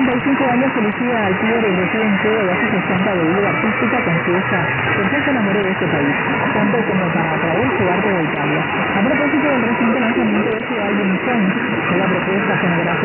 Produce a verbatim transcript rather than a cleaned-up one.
setenta y cinco años, Lucía Alquiler reside en Cuba y hace sesenta de vida artística. Confiesa que se enamoró de este país, tanto como para traer su arte de Italia. A propósito del reciente lanzamiento de su álbum Son, de la propuesta sonográfica